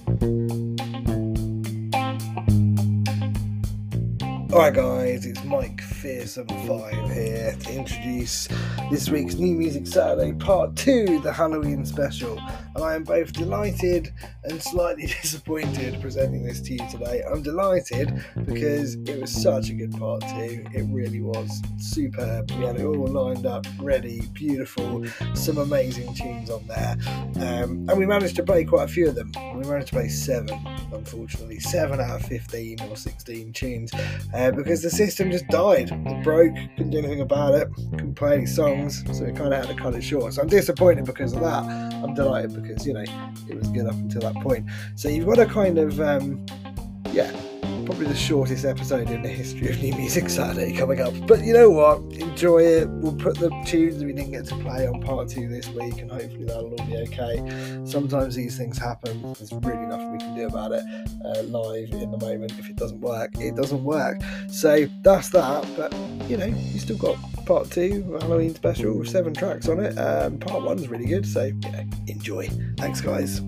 Alright guys, it's Mike Fearsome5 here to introduce this week's New Music Saturday Part 2, the Halloween special. And I am both delighted and slightly disappointed presenting this to you today. I'm delighted because it was such a good Part 2. It really was superb. We had it all lined up, ready, beautiful, some amazing tunes on there. And we managed to play quite a few of them. We managed to play 7, unfortunately. 7 out of 15 or 16 tunes. Because the system just died. It broke, couldn't do anything about it, couldn't play any songs, so we kind of had to cut it short. So I'm disappointed because of that. I'm delighted because, you know, it was good up until that point. So you've got a kind of, probably the shortest episode in the history of New Music Saturday coming up. But you know what? Enjoy it. We'll put the tunes we didn't get to play on part 2 this week, and hopefully that'll all be okay. Sometimes these things happen. There's really nothing we can do about it live in the moment. If it doesn't work, it doesn't work. So that's that. But, you know, you still got part 2, Halloween special with 7 tracks on it. Part 1's really good. So, you know, enjoy. Thanks, guys.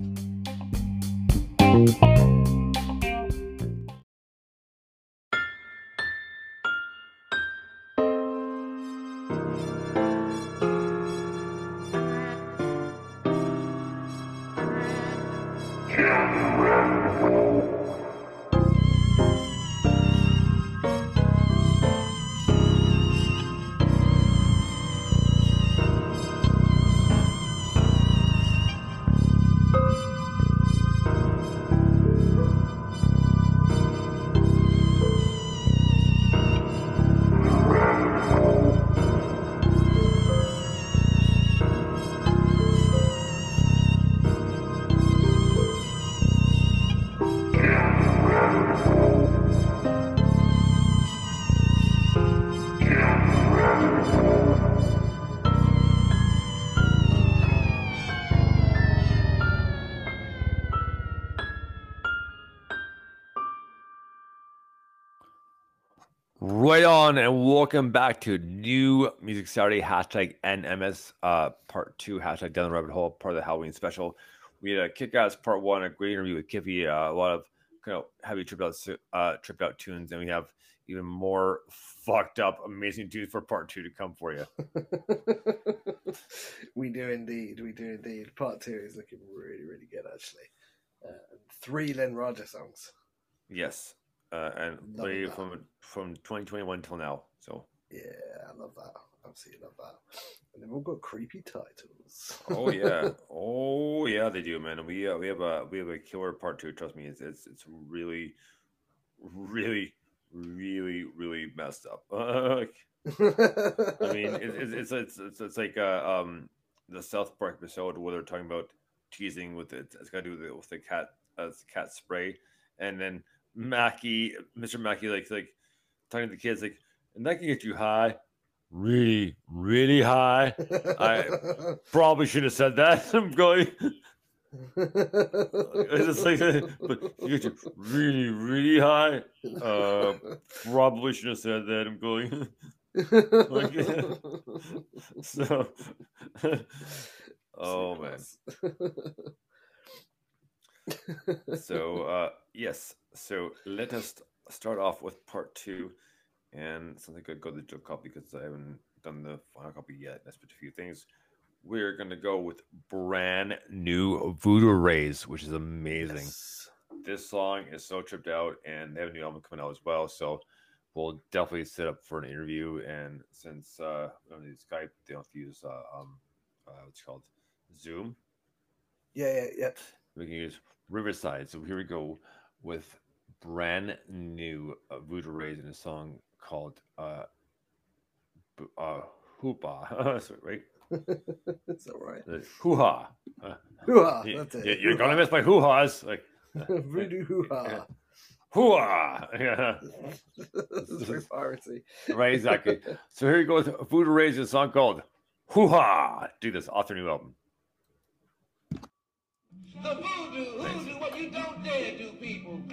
Right on, and welcome back to New Music Saturday, hashtag NMS, part 2, hashtag Down the Rabbit Hole, part of the Halloween special. We had a kick-ass part 1, a great interview with Kippy, a lot of kind of heavy tripped out tunes, and we have even more fucked up, amazing tunes for part 2 to come for you. We do indeed. Part 2 is looking really, really good, actually. 3 Lynn Roger songs. Yes. And play from 2021 till now. So yeah, I love that. Absolutely love that. And they've all got creepy titles. Oh yeah, they do, man. And we have a killer part 2. Trust me, it's really, really, really, really messed up. I mean, it's like the South Park episode where they're talking about teasing with it. It's got to do with the cat spray, and then Mr. Mackey, like talking to the kids, like, and that can get you high, really, really high. I probably should have said that. I'm going. It's like, but you get you really, really high. Probably should have said that. I'm going. So, oh man. So yes, so let us start off with part 2, and something could go to the joke copy because I haven't done the final copy yet. That's just a few things. We're gonna go with brand new Voodoo Rays, which is amazing. Yes. This song is so tripped out, and they have a new album coming out as well. So we'll definitely set up for an interview. And since we don't use Skype, they don't use what's it called, Zoom. Yeah. We can use Riverside. So here we go with brand new Voodoo Rays in a song called Hoo-Ha. Sorry, right? It's all right. Hoo-Ha. Hoo-Ha. That's it. You're going to miss my hoo-has. Like, Voodoo hoo-ha. Hoo-ha. Yeah. It's very piracy. Right, exactly. So here you go with Voodoo Rays in a song called Hoo-Ha. Do this off their new album. The voodoo, hoodoo, what you don't dare do, people.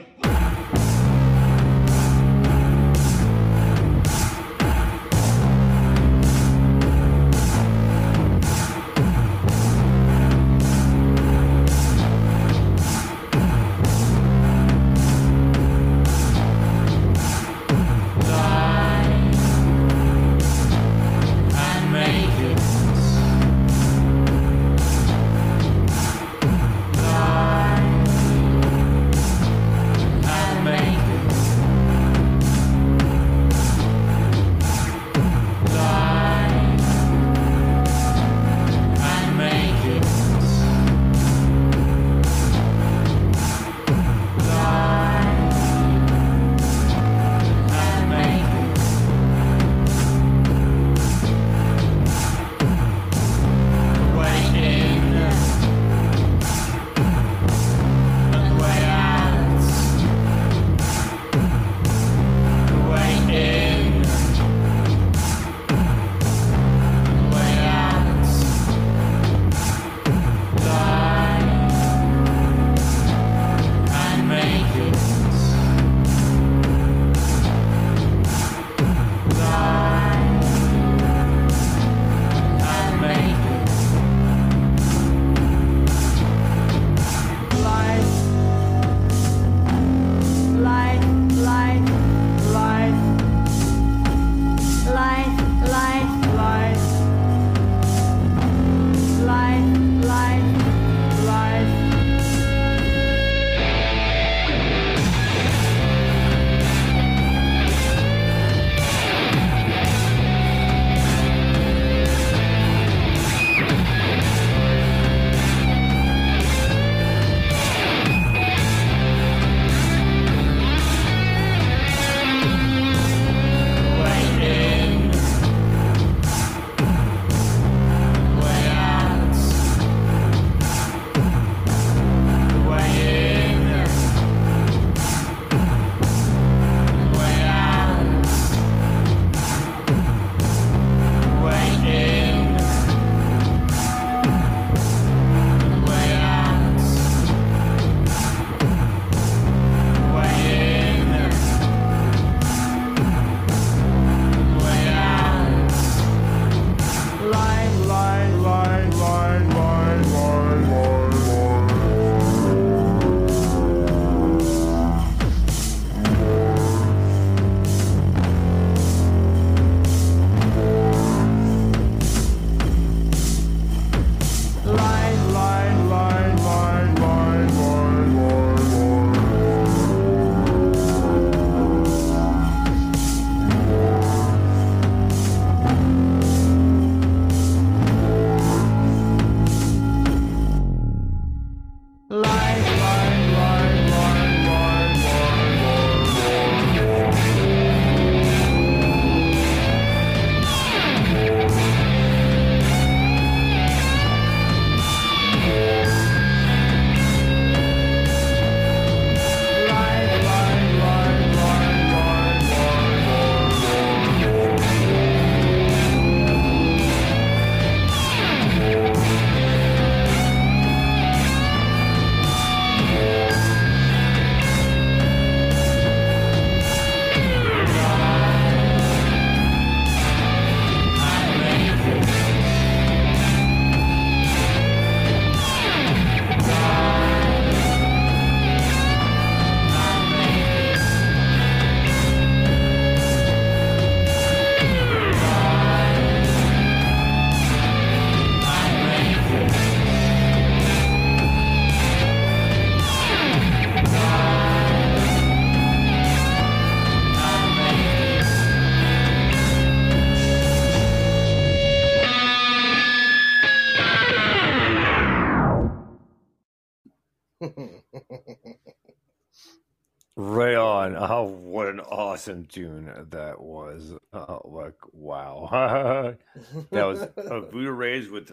Right on. Oh, what an awesome tune that was. Like, wow. That was we were raised with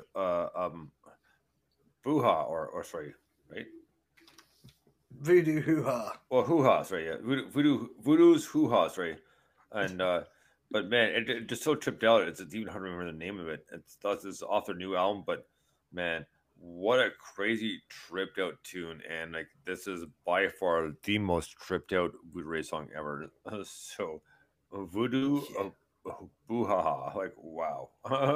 Buha or sorry, right? Voodoo Hoo Ha. Well, hoo-ha, sorry, yeah. Voodoo's hoo-ha, sorry. And but man, it just so tripped out. It's even hard to remember the name of it. It's off their new album, but man, what a crazy tripped out tune. And like this is by far the most tripped out Voodoo Ray song ever. So Voodoo Boo-ha-ha. Like wow.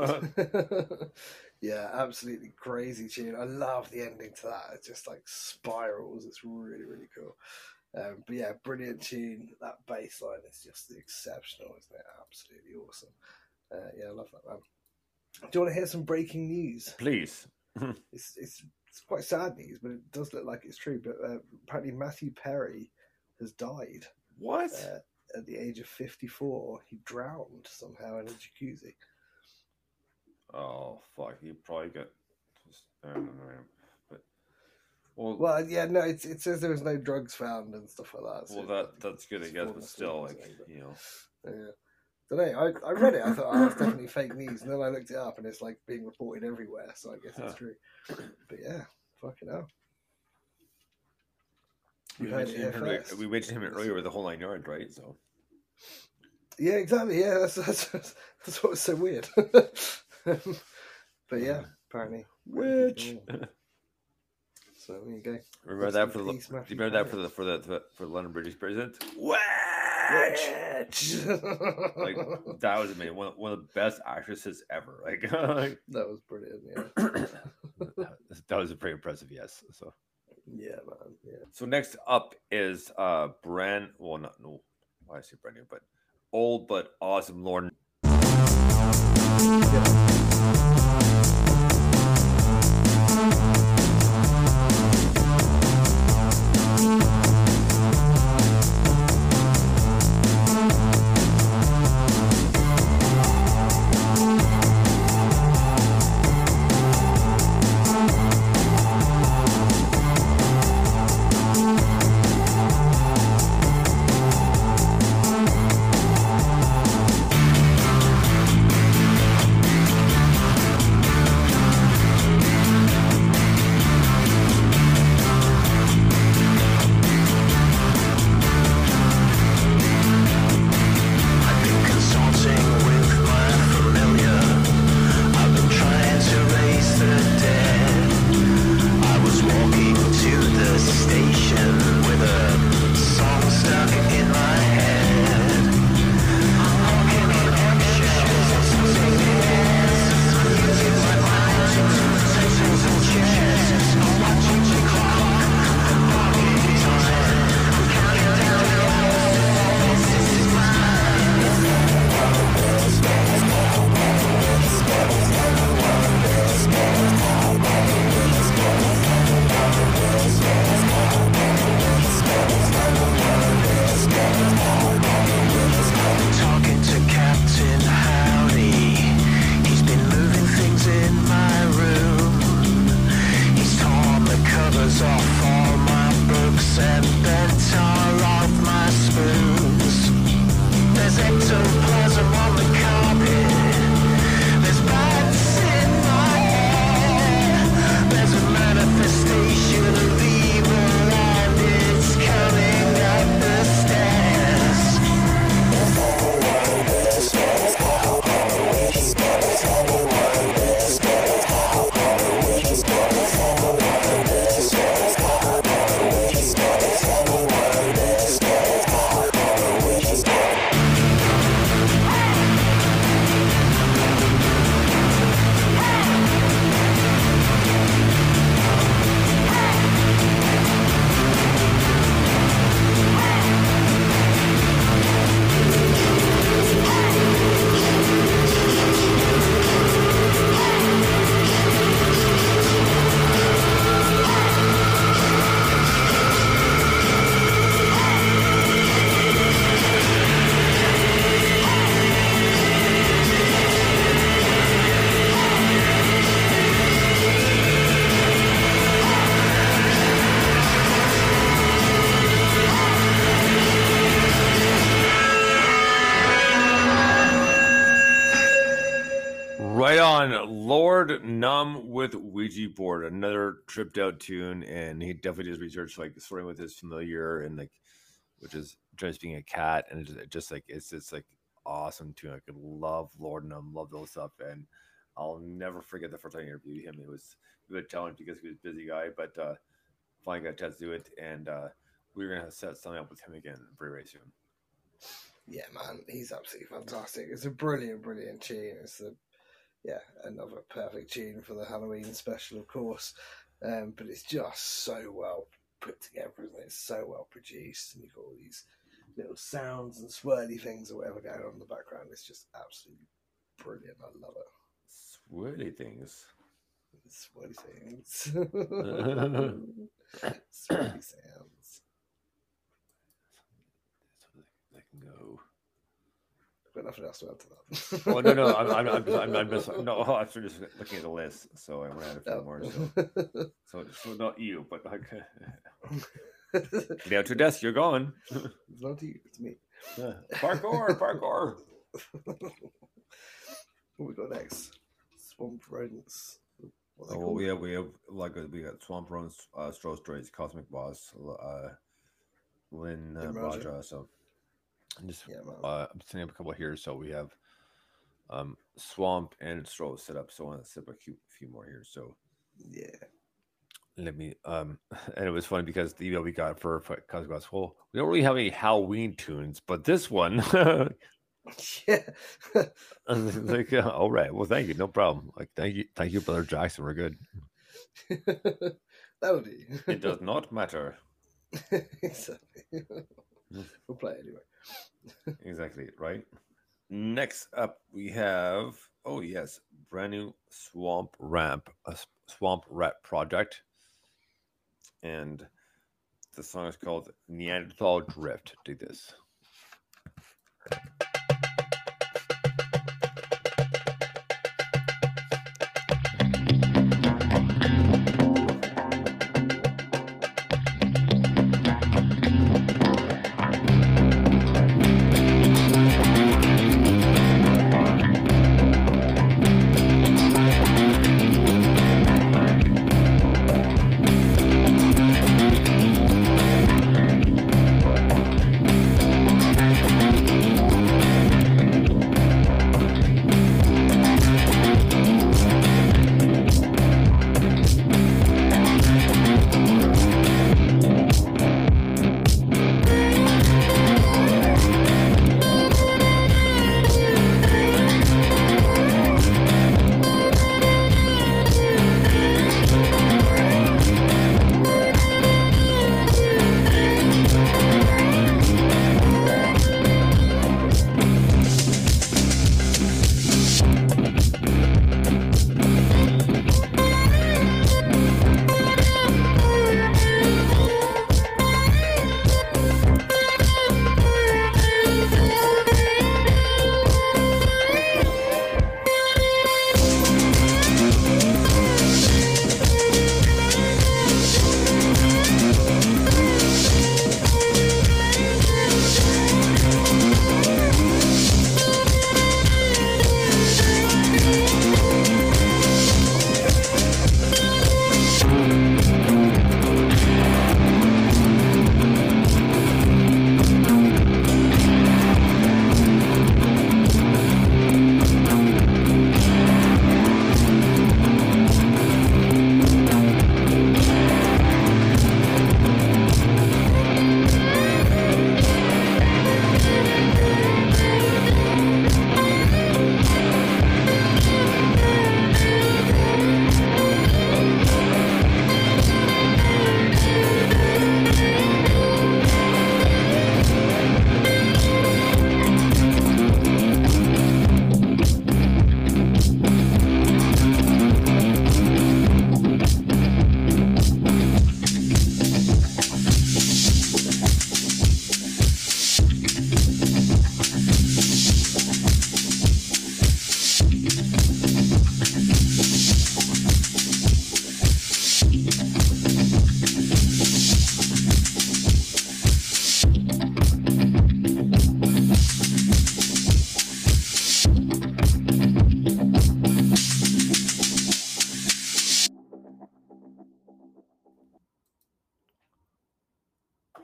Yeah, absolutely crazy tune. I love the ending to that. It just like spirals. It's really, really cool. But yeah, brilliant tune. That bass line is just exceptional, isn't it? Absolutely awesome. Yeah, I love that, man. Do you want to hear some breaking news? Please. It's quite sad news, but it does look like it's true. But apparently Matthew Perry has died. What? At the age of 54. He drowned somehow in a jacuzzi. Oh fuck! You probably got. But well, yeah, no. It says there was no drugs found and stuff like that. So well, that's good, I guess. But still, like you know. Yeah. Don't know. I read it. I thought, oh, that's definitely fake news, and then I looked it up, and it's like being reported everywhere. So I guess it's true. But yeah, fucking hell. We mentioned him earlier with the whole 9 yards, right? So. Yeah, exactly. Yeah, that's what was so weird. But yeah, apparently. Which. So there you go. Remember that for the London British president? Which. Like that was amazing. One of the best actresses ever. Like that was brilliant. Yeah. That was a pretty impressive. Yes. So. Yeah, man. Yeah. So next up is why I say brand new, but old but awesome Lord. on Lord Numb with Ouija Board, another tripped out tune, and he definitely does research, like starting with his familiar and like, which is just being a cat, and just like it's just like awesome tune. I could love Lord Numb, love those stuff, and I'll never forget the first time I interviewed him. It was a challenge because he was a busy guy, but finally got a chance to do it, and we're gonna set something up with him again very soon. Yeah, man, he's absolutely fantastic. It's a brilliant tune. It's another perfect tune for the Halloween special, of course. But it's just so well put together, isn't it? It's so well produced, and you've got all these little sounds and swirly things or whatever going on in the background. It's just absolutely brilliant. I love it. Swirly things. Swirly things. Swirly sounds. That can go. I've got nothing else to add to that. Oh no! I'm just no. I'm just looking at the list, so I want to add a few more. So not you, but like, get out to your desk. You're gone. It's not you. It's me. Yeah. Parkour. What we got next? Swamp rodents. Oh, we got Swamp Rodents, Straw Strays, Cosmic Boss, Lynn Raja. So I'm setting up a couple here. So we have Swamp and Straw set up. So I want to set up a few more here. So yeah, let me and it was funny because the email we got for Cosmic Boss. Well, we don't really have any Halloween tunes, but this one. Yeah. Like, all right. Well, thank you. No problem. Like, thank you, Brother Jackson. We're good. That'll do. It does not matter. Exactly. We'll play it anyway. Exactly, right? Next up, we have, brand new Swamp Rat project. And the song is called Neanderthal Drift. Dig this.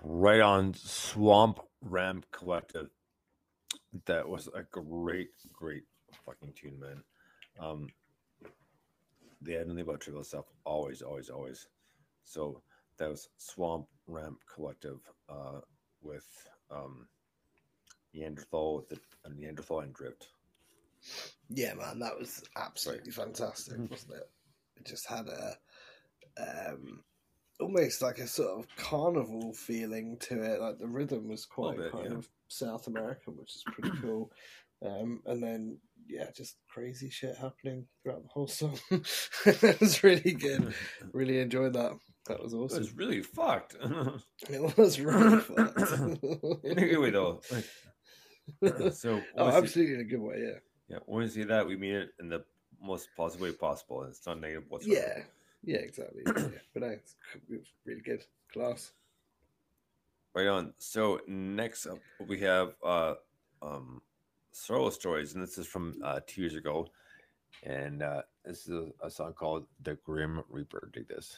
Right on Swamp Ram Collective. That was a great fucking tune, man. They had nothing about trivial stuff. Always. So that was Swamp Ram Collective with Neanderthal and Drift. Yeah, man, that was absolutely fantastic, wasn't it? It just had a almost like a sort of carnival feeling to it. Like the rhythm was quite kind of South American, which is pretty cool. And then just crazy shit happening throughout the whole song. It was really good. Really enjoyed that. That was awesome. It was really fucked. It was really fucked. In a good way, though. So, absolutely in a good way, yeah. Yeah, when we see that, we mean it in the most positive way possible. And it's not negative whatsoever. Yeah, exactly. But no, it was really good. Class. Right on. So next up, we have Sorrow Stories, and this is from 2 years ago. And this is a song called The Grim Reaper. Dig this.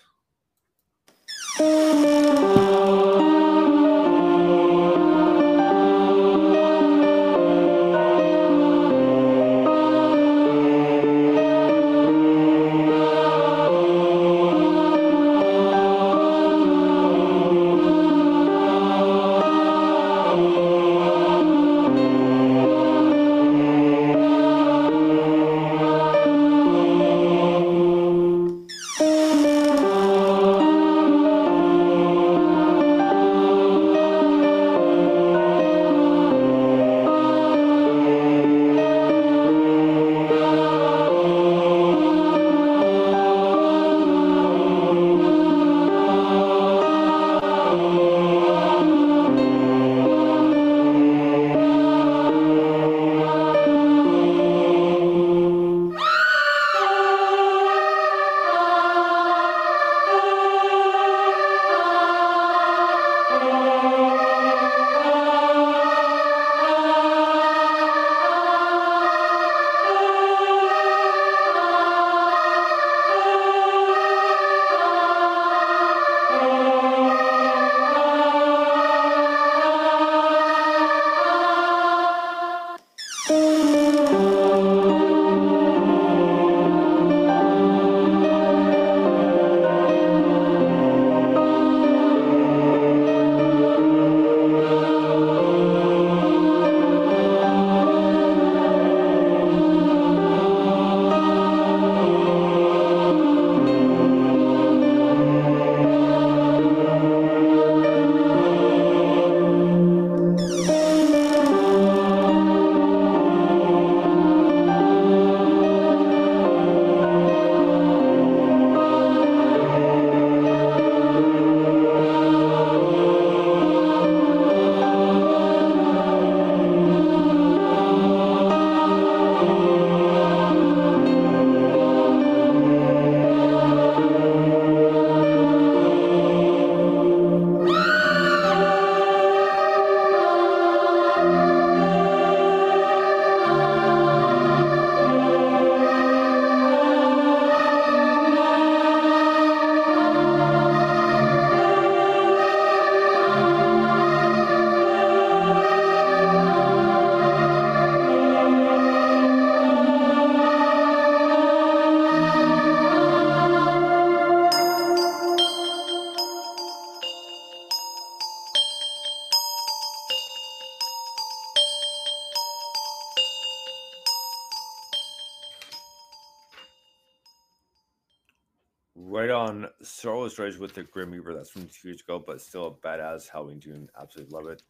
Right on Sorrow Stories with the Grim Reaper. That's from 2 years ago, but still a badass Halloween tune. Absolutely love it.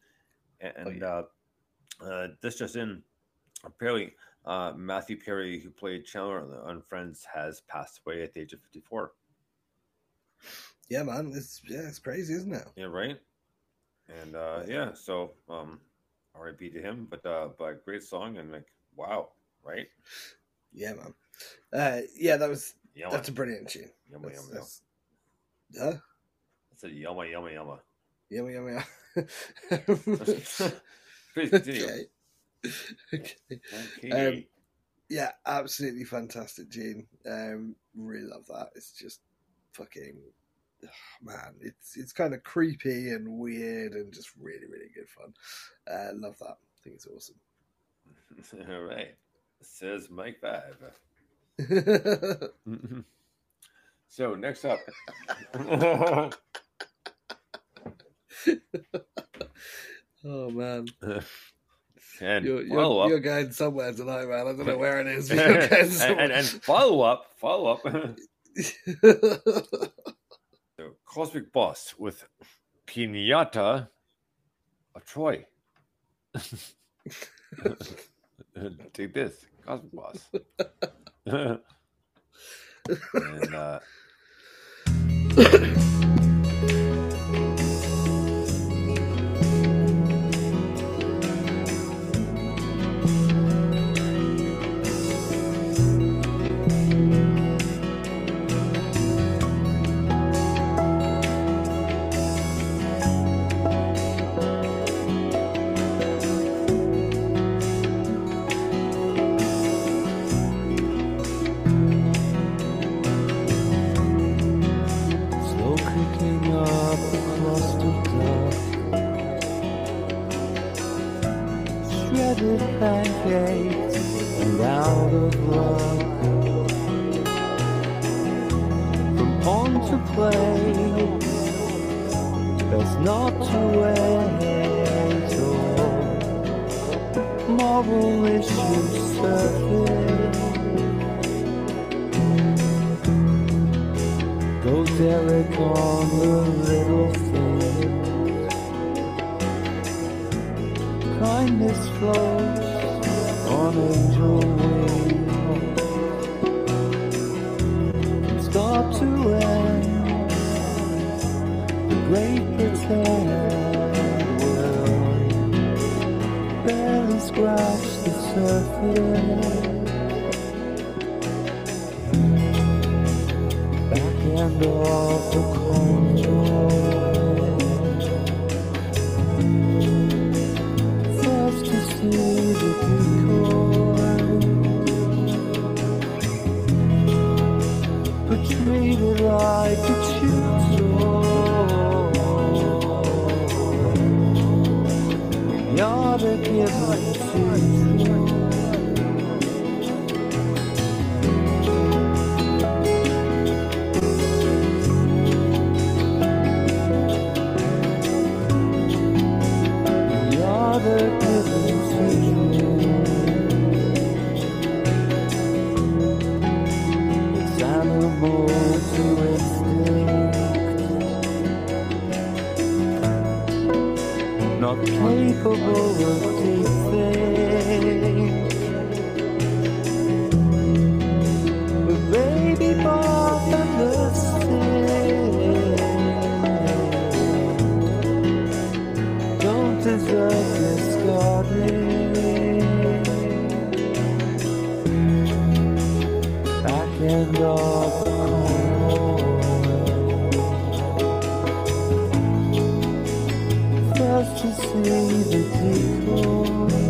And this just in, apparently Matthew Perry, who played Chandler on Friends, has passed away at the age of 54. Yeah, man. It's crazy, isn't it? Yeah, right. And so R.I.P. to him, but great song and like wow, right? Yeah, man. That's a brilliant tune. Yumma. Huh? That's a yumma. Yumma. Please continue. Okay. Yeah, absolutely fantastic tune. Really love that. It's just fucking man, it's kind of creepy and weird and just really, really good fun. Love that. I think it's awesome. All right. Says Mike 5. So next up. Oh man. And you're going somewhere tonight, man. I don't know where it is. and follow up. The Cosmic Boss with Pinata of Troy. Take this, Cosmic Boss. And pancakes and out of luck. From pond to play, there's not to wait. Moral issues surface. Go Derek on the little things. Kindness flows on angel wings. Start to end, the great pretend world barely scratch the surface. Back end of the control. First to see the decoy, but treated like a cheap toy. You ought to give me it's animal to instinct, not capable of deep think. But baby Bob understands, don't deserve discarding. Back end of the coin. First to see the decoy,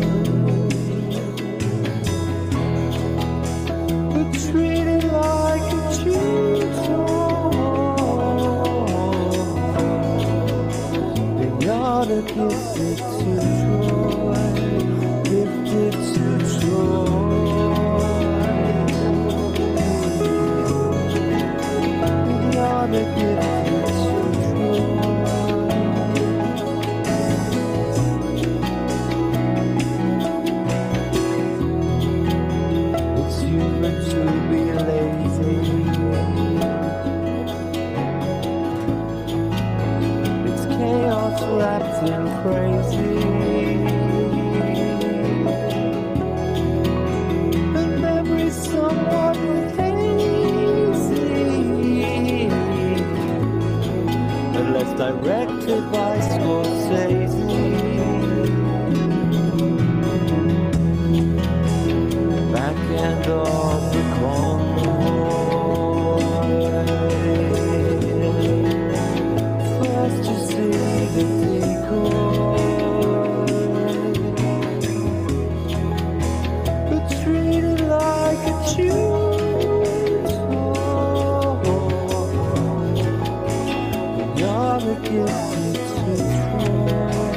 but treated like a cheap toy. They ought to give it to Troy, gifted to Troy. They ought to give it to Troy. It's human to be lazy. It's chaos wrapped in crazy. And memory's somewhat hazy, unless directed by Scorsese. Back end of the convoy. First to see the decoy, but treated like a chew toy. gotta get it to try.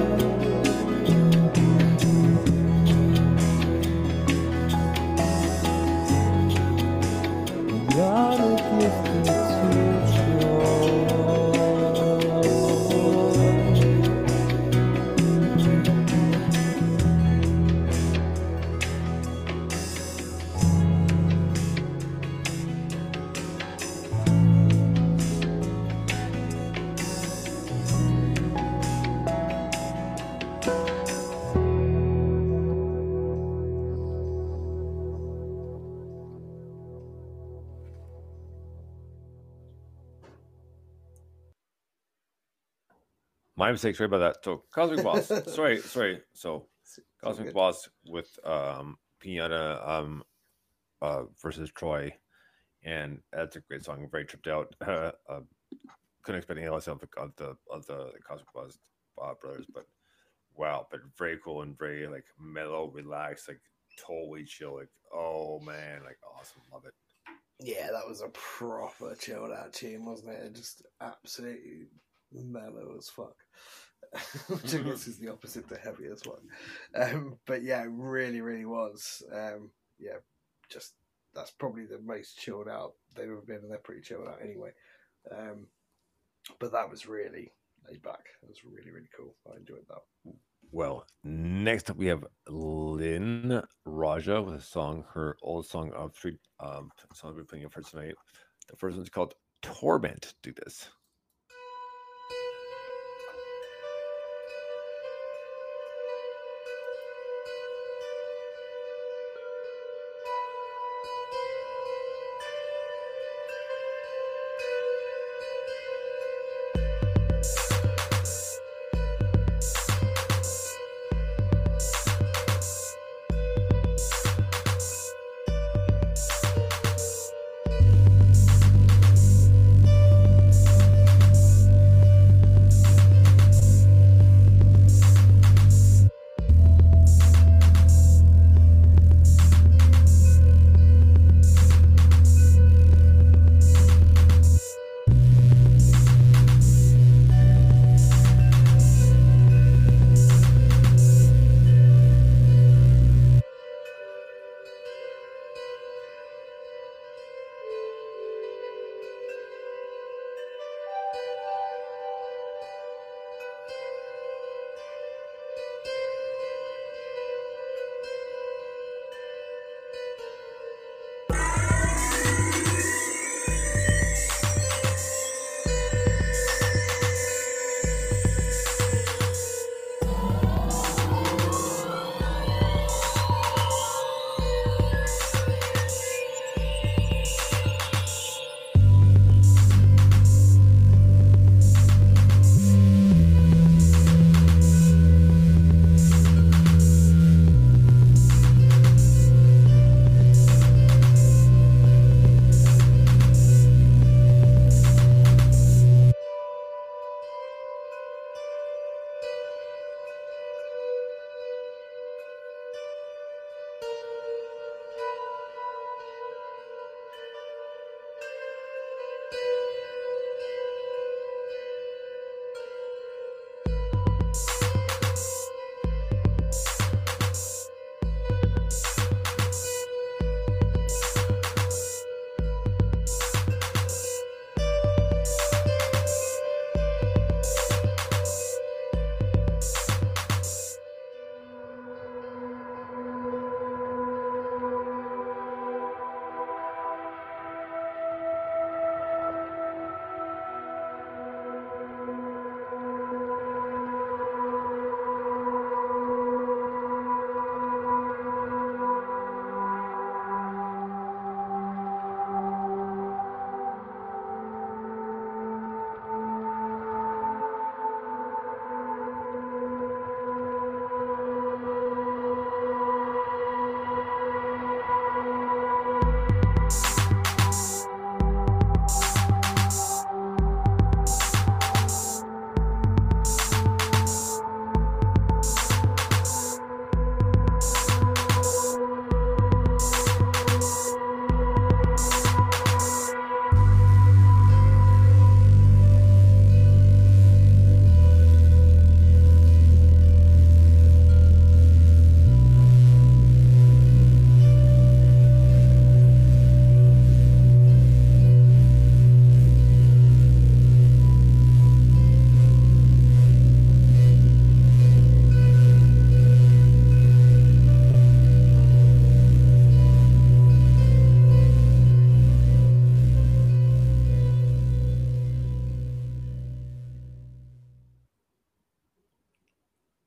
Gotta get it to try. My mistake. Sorry about that. So Cosmic Boss. sorry. So Cosmic good. Boss with Pinata versus Troy, and that's a great song. I'm very tripped out. Couldn't expect anything else of the Cosmic Boss brothers, but wow, but very cool and very like mellow, relaxed, like totally chill. Like, oh man, like awesome, love it. Yeah, that was a proper chilled out tune, wasn't it? Just absolutely mellow as fuck. Which I guess is the opposite to heavy as well. But yeah, it really, really was. Yeah, just that's probably the most chilled out they've ever been, and they're pretty chilled out anyway. But that was really laid back. It was really, really cool. I enjoyed that. Well, next up we have Lynn Raja with a song, her old song of three songs we're playing for tonight. The first one's called Torment. Do this.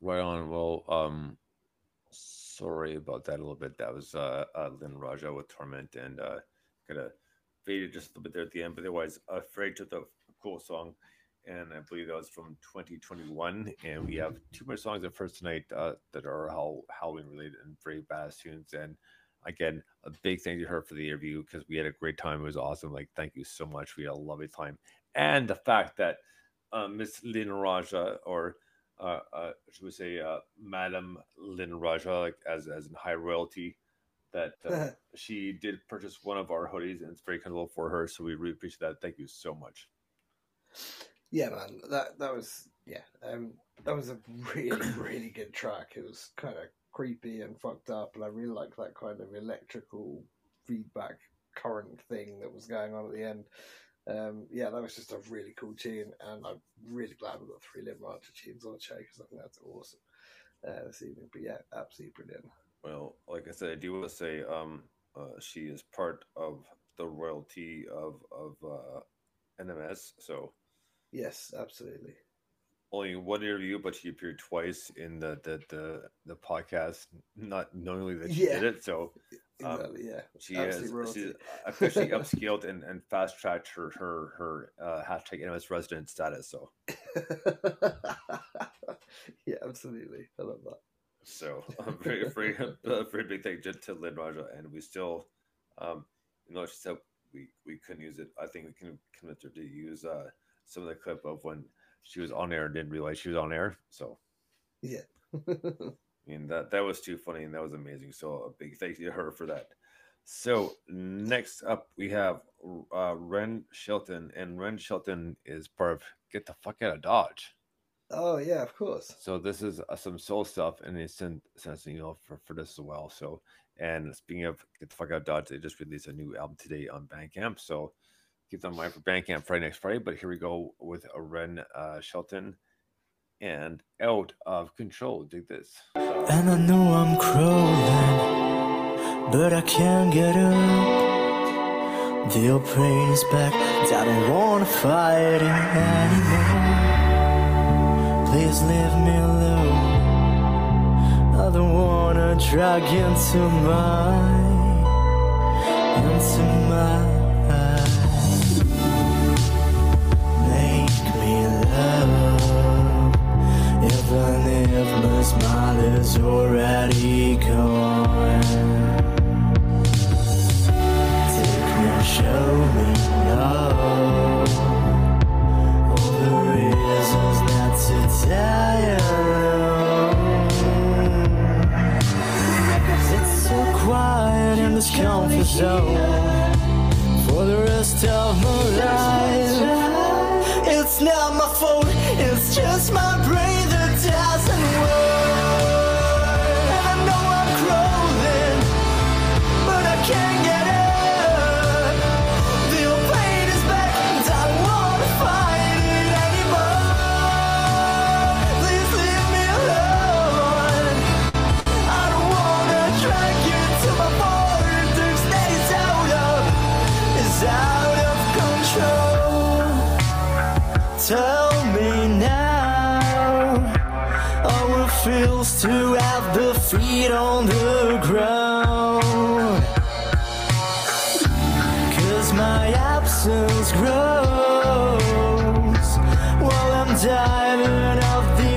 Right on. Well, sorry about that a little bit. That was Lynn Raja with Torment, and kind of faded just a little bit there at the end. But otherwise, Afraid to the cool song, and I believe that was from 2021. And we have two more songs at first tonight that are Halloween related and very badass tunes. And again, a big thank you to her for the interview because we had a great time. It was awesome. Like, thank you so much. We had a lovely time, and the fact that Miss Lynn Raja, or should we say, Madam Lynn Raja, like as in high royalty, that she did purchase one of our hoodies, and it's very comfortable for her. So we really appreciate that. Thank you so much. Yeah, man, that was that was a really really good track. It was kind of creepy and fucked up, and I really like that kind of electrical feedback current thing that was going on at the end. Yeah, that was just a really cool tune, and I'm really glad we got 3 Lynn Raja tunes on the show because I think that's awesome this evening. But yeah, absolutely brilliant. Well, like I said, I do want to say she is part of the royalty of NMS. So Yes, absolutely. only one interview, but she appeared twice in the podcast, not knowingly that she Yeah. did it. So Exactly, yeah. she Absolute has royalty. she's officially upscaled and fast tracked her hashtag NMS resident status. So Yeah, absolutely. I love that. So I'm very big thank you to Lynn Raja, and we still, she said we couldn't use it. I think we can convince her to use some of the clip of when she was on air and didn't realize she was on air. So Yeah. I mean that was too funny and that was amazing. So a big thank you to her for that. So next up we have Ren Shelton, and Ren Shelton is part of Get the Fuck Out of Dodge. Oh yeah, of course. So this is some soul stuff, and they sent an email for this as well. So, and speaking of Get the Fuck Out of Dodge, they just released a new album today on Bandcamp. So keep that in mind for Bandcamp Friday next Friday. But here we go with a Ren Shelton and Out of Control. Dig this. And I know I'm crawling, but I can't get up. The old pain is back, I don't wanna fight it anymore. Please leave me alone. I don't wanna drag into my make me love. Even if my smile is already gone, take me, show me love. All the reasons not to die alone. It's so quiet in this comfort zone for the rest of my life. It's not my fault, it's just my brain that doesn't work. And I know I'm crawling, but I can't get up. The old pain is back, and I don't wanna fight it anymore. Please leave me alone. I don't wanna drag you to my vortex that is out of control. Tell me now how it feels to have the feet on the ground. 'Cause my absence grows while I'm diving off the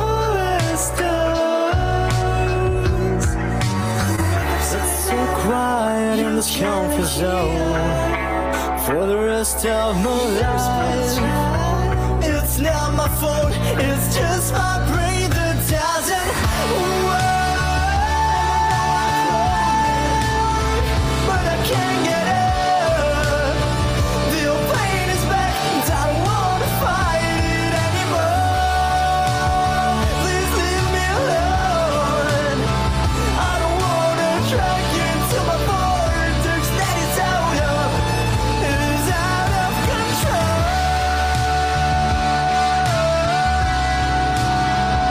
monsters. It's so quiet in this comfort zone for the rest of my life. It's not my fault, it's just my brain that doesn't work. But I can't get up. The old pain is back, and I don't wanna fight it anymore. Please leave me alone. I don't wanna drag you to my vortex that is out of control.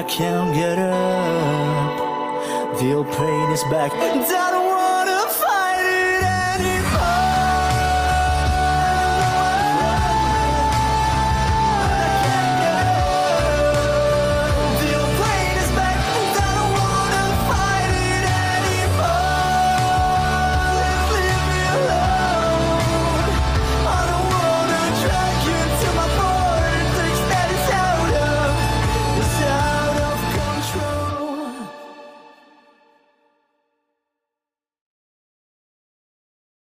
can't get up. The old pain is back.